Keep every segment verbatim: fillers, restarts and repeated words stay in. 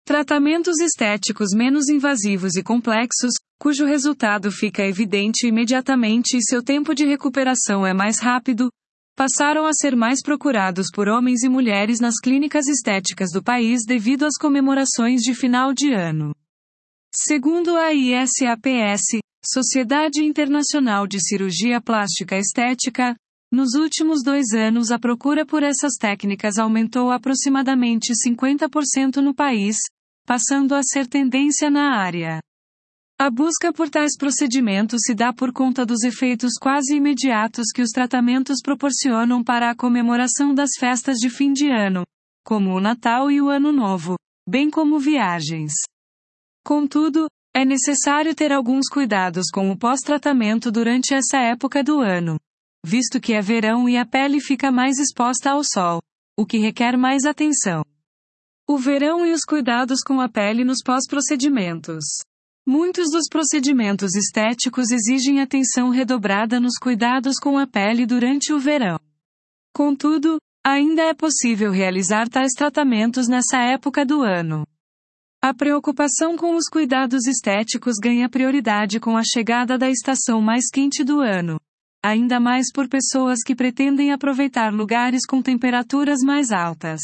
Tratamentos estéticos menos invasivos e complexos, cujo resultado fica evidente imediatamente e seu tempo de recuperação é mais rápido, passaram a ser mais procurados por homens e mulheres nas clínicas estéticas do país devido às comemorações de final de ano. Segundo a I S A P S, Sociedade Internacional de Cirurgia Plástica Estética, nos últimos dois anos a procura por essas técnicas aumentou aproximadamente cinquenta por cento no país, passando a ser tendência na área. A busca por tais procedimentos se dá por conta dos efeitos quase imediatos que os tratamentos proporcionam para a comemoração das festas de fim de ano, como o Natal e o Ano Novo, bem como viagens. Contudo, é necessário ter alguns cuidados com o pós-tratamento durante essa época do ano, visto que é verão e a pele fica mais exposta ao sol, o que requer mais atenção. O verão e os cuidados com a pele nos pós-procedimentos. Muitos dos procedimentos estéticos exigem atenção redobrada nos cuidados com a pele durante o verão. Contudo, ainda é possível realizar tais tratamentos nessa época do ano. A preocupação com os cuidados estéticos ganha prioridade com a chegada da estação mais quente do ano, ainda mais por pessoas que pretendem aproveitar lugares com temperaturas mais altas.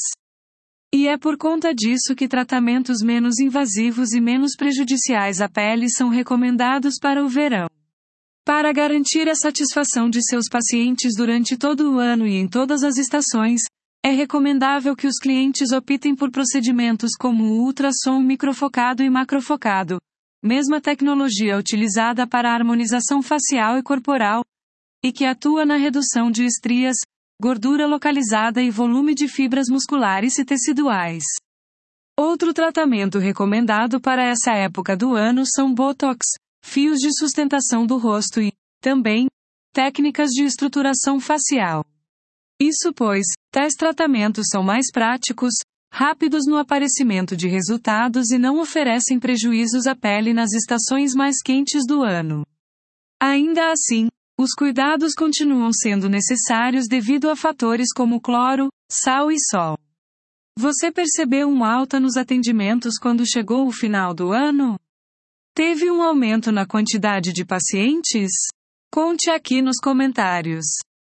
E é por conta disso que tratamentos menos invasivos e menos prejudiciais à pele são recomendados para o verão. Para garantir a satisfação de seus pacientes durante todo o ano e em todas as estações, é recomendável que os clientes optem por procedimentos como o ultrassom microfocado e macrofocado, mesma tecnologia utilizada para a harmonização facial e corporal, e que atua na redução de estrias, gordura localizada e volume de fibras musculares e teciduais. Outro tratamento recomendado para essa época do ano são Botox, fios de sustentação do rosto e, também, técnicas de estruturação facial. Isso pois, tais tratamentos são mais práticos, rápidos no aparecimento de resultados e não oferecem prejuízos à pele nas estações mais quentes do ano. Ainda assim, os cuidados continuam sendo necessários devido a fatores como cloro, sal e sol. Você percebeu um alta nos atendimentos quando chegou o final do ano? Teve um aumento na quantidade de pacientes? Conte aqui nos comentários.